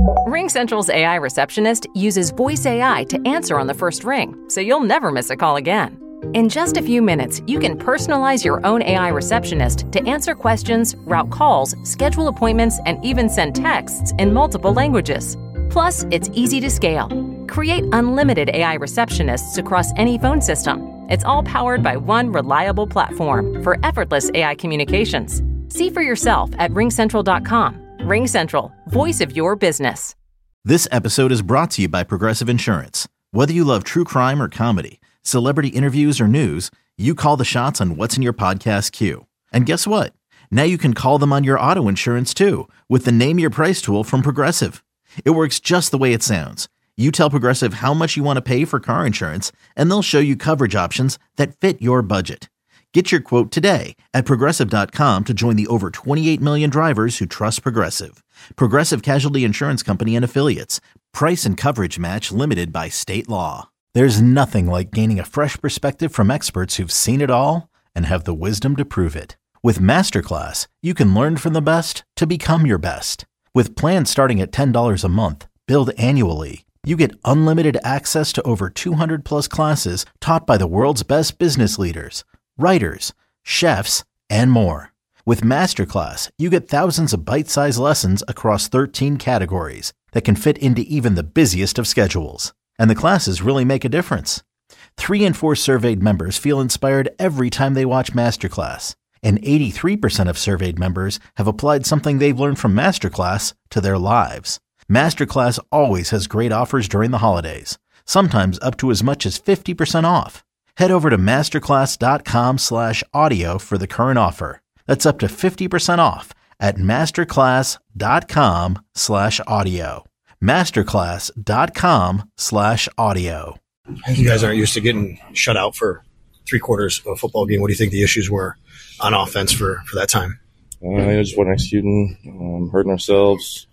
RingCentral's AI receptionist uses voice AI to answer on the first ring, so you'll never miss a call again. In just a few minutes, you can personalize your own AI receptionist to answer questions, route calls, schedule appointments, and even send texts in multiple languages. Plus, it's easy to scale. Create unlimited AI receptionists across any phone system. It's all powered by one reliable platform for effortless AI communications. See for yourself at ringcentral.com. RingCentral, voice of your business. This episode is brought to you by Progressive Insurance. Whether you love true crime or comedy, celebrity interviews or news, you call the shots on what's in your podcast queue. And guess what? Now you can call them on your auto insurance too with the Name Your Price tool from Progressive. It works just the way it sounds. You tell Progressive how much you want to pay for car insurance, and they'll show you coverage options that fit your budget. Get your quote today at Progressive.com to join the over 28 million drivers who trust Progressive. Progressive Casualty Insurance Company and Affiliates. Price and coverage match limited by state law. There's nothing like gaining a fresh perspective from experts who've seen it all and have the wisdom to prove it. With Masterclass, you can learn from the best to become your best. With plans starting at $10 a month, billed annually, you get unlimited access to over 200 plus classes taught by the world's best business leaders, writers, chefs, and more. With Masterclass, you get thousands of bite-sized lessons across 13 categories that can fit into even the busiest of schedules. And the classes really make a difference. 3 in 4 surveyed members feel inspired every time they watch Masterclass. And 83% of surveyed members have applied something they've learned from Masterclass to their lives. Masterclass always has great offers during the holidays, sometimes up to as much as 50% off. Head over to masterclass.com/audio for the current offer. That's up to 50% off at masterclass.com/audio. masterclass.com/audio. You guys aren't used to getting shut out for 3/4 of a football game. What do you think the issues were on offense for that time? Just wasn't executing, hurting ourselves.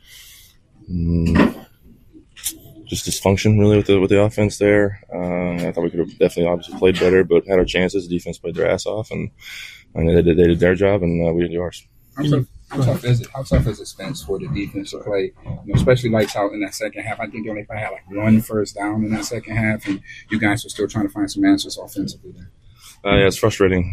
Just dysfunction really with the offense there. I thought we could have definitely obviously played better, but had our chances. The defense played their ass off, and they did their job, and we did ours. How tough is it, Spence, for the defense to play, especially lights out in that second half? I think they only had like 1 first down in that second half, and you guys were still trying to find some answers offensively there. Yeah, it's frustrating.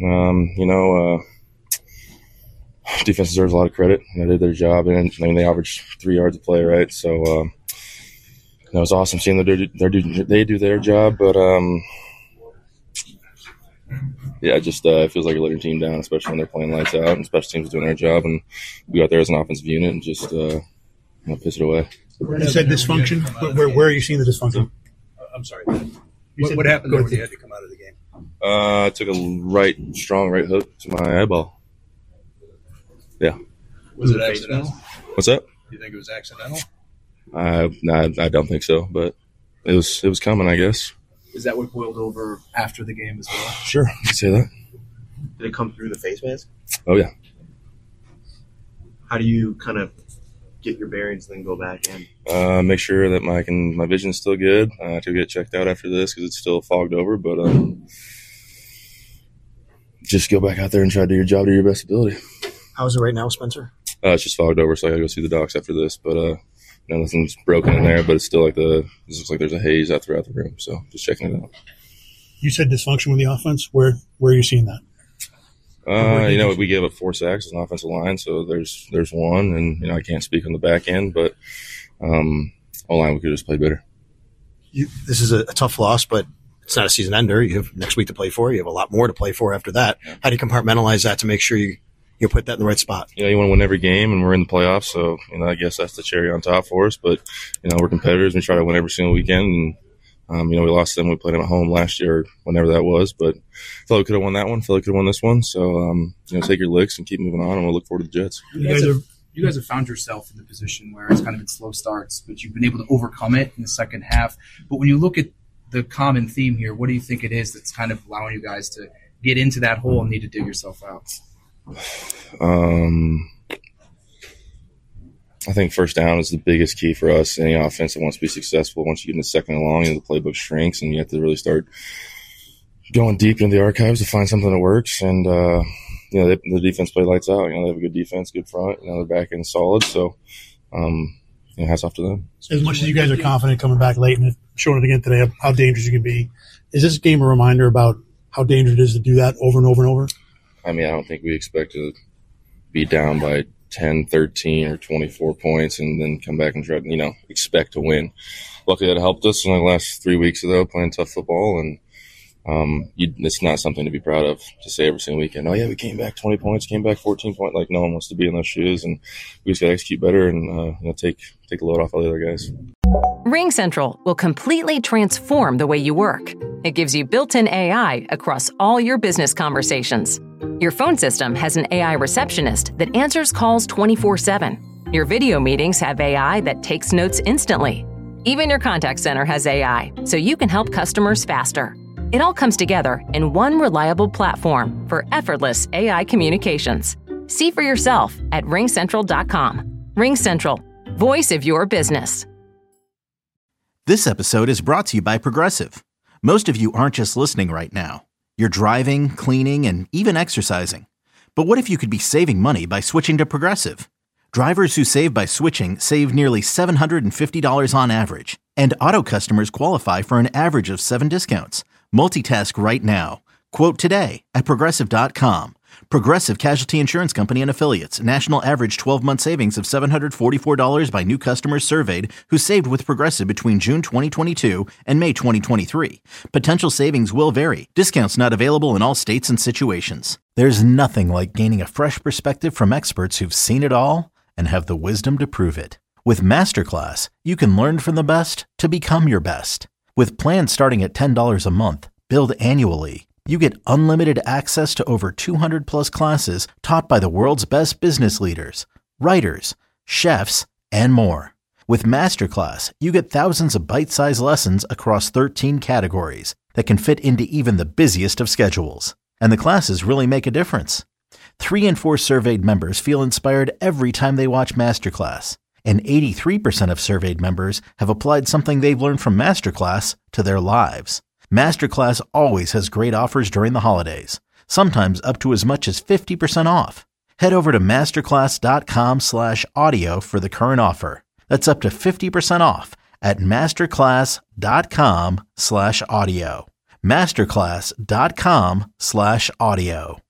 Defense deserves a lot of credit. They did their job, and they averaged 3 yards a play, right? So it was awesome seeing they do their job, but it just feels like you're letting your team down, especially when they're playing lights out, and special teams are doing their job, and we got there as an offensive unit and just piss it away. You said dysfunction. Where are you seeing the dysfunction? I'm sorry. What happened when you had to come out of the game? I took a strong right hook to my eyeball. Yeah. Was it accidental? What's that? Do you think it was accidental? I don't think so, but it was coming, I guess. Is that what boiled over after the game as well? Sure, you can say that. Did it come through the face mask? Oh, yeah. How do you kind of get your bearings and then go back in? Make sure that my vision's still good. To get checked out after this because it's still fogged over, but just go back out there and try to do your job to your best ability. How's it right now, Spencer? It's just fogged over, so I got to go see the docs after this, but nothing's broken in there, but it's still it looks like there's a haze out throughout the room, so just checking it out. You said dysfunction with the offense. Where are you seeing that? We gave up 4 sacks as an offensive line, so there's one, and I can't speak on the back end, but O-line we could have just played better. This is a tough loss, but it's not a season ender. You have next week to play for. You have a lot more to play for after that. Yeah. How do you compartmentalize that to make sure you put that in the right spot? You want to win every game, and we're in the playoffs, so I guess that's the cherry on top for us. But we're competitors. We try to win every single weekend, and we lost them. We played them at home last year, whenever that was. But I felt we could have won that one. I felt we could have won this one. So take your licks and keep moving on, and we'll look forward to the Jets. You guys have found yourself in the position where it's kind of been slow starts, but you've been able to overcome it in the second half. But when you look at the common theme here, what do you think it is that's kind of allowing you guys to get into that hole and need to dig yourself out? I think first down is the biggest key for us. Any offense that wants to be successful, once you get into second and long, the playbook shrinks, and you have to really start going deep into the archives to find something that works. And the defense play lights out. They have a good defense, good front. Their back end solid. So hats off to them. As much as you guys are confident coming back late and showing it again today, how dangerous you can be, is this game a reminder about how dangerous it is to do that over and over and over? I mean, I don't think we expect to be down by 10, 13, or 24 points and then come back and try to, expect to win. Luckily, that helped us in the last 3 weeks ago playing tough football, and it's not something to be proud of to say every single weekend. Oh yeah, we came back 20 points, came back 14 points. Like, no one wants to be in those shoes, and we just got to execute better and take the load off all the other guys. RingCentral will completely transform the way you work. It gives you built-in AI across all your business conversations. Your phone system has an AI receptionist that answers calls 24/7. Your video meetings have AI that takes notes instantly. Even your contact center has AI, so you can help customers faster. It all comes together in one reliable platform for effortless AI communications. See for yourself at ringcentral.com. RingCentral, voice of your business. This episode is brought to you by Progressive. Most of you aren't just listening right now. You're driving, cleaning, and even exercising. But what if you could be saving money by switching to Progressive? Drivers who save by switching save nearly $750 on average, and auto customers qualify for an average of 7 discounts. Multitask right now. Quote today at Progressive.com. Progressive Casualty Insurance Company and Affiliates. National average 12-month savings of $744 by new customers surveyed who saved with Progressive between June 2022 and May 2023. Potential savings will vary. Discounts not available in all states and situations. There's nothing like gaining a fresh perspective from experts who've seen it all and have the wisdom to prove it. With Masterclass, you can learn from the best to become your best. With plans starting at $10 a month, billed annually, you get unlimited access to over 200 plus classes taught by the world's best business leaders, writers, chefs, and more. With Masterclass, you get thousands of bite-sized lessons across 13 categories that can fit into even the busiest of schedules. And the classes really make a difference. 3 in 4 surveyed members feel inspired every time they watch Masterclass. And 83% of surveyed members have applied something they've learned from Masterclass to their lives. Masterclass always has great offers during the holidays, sometimes up to as much as 50% off. Head over to masterclass.com/audio for the current offer. That's up to 50% off at masterclass.com/audio. masterclass.com/audio.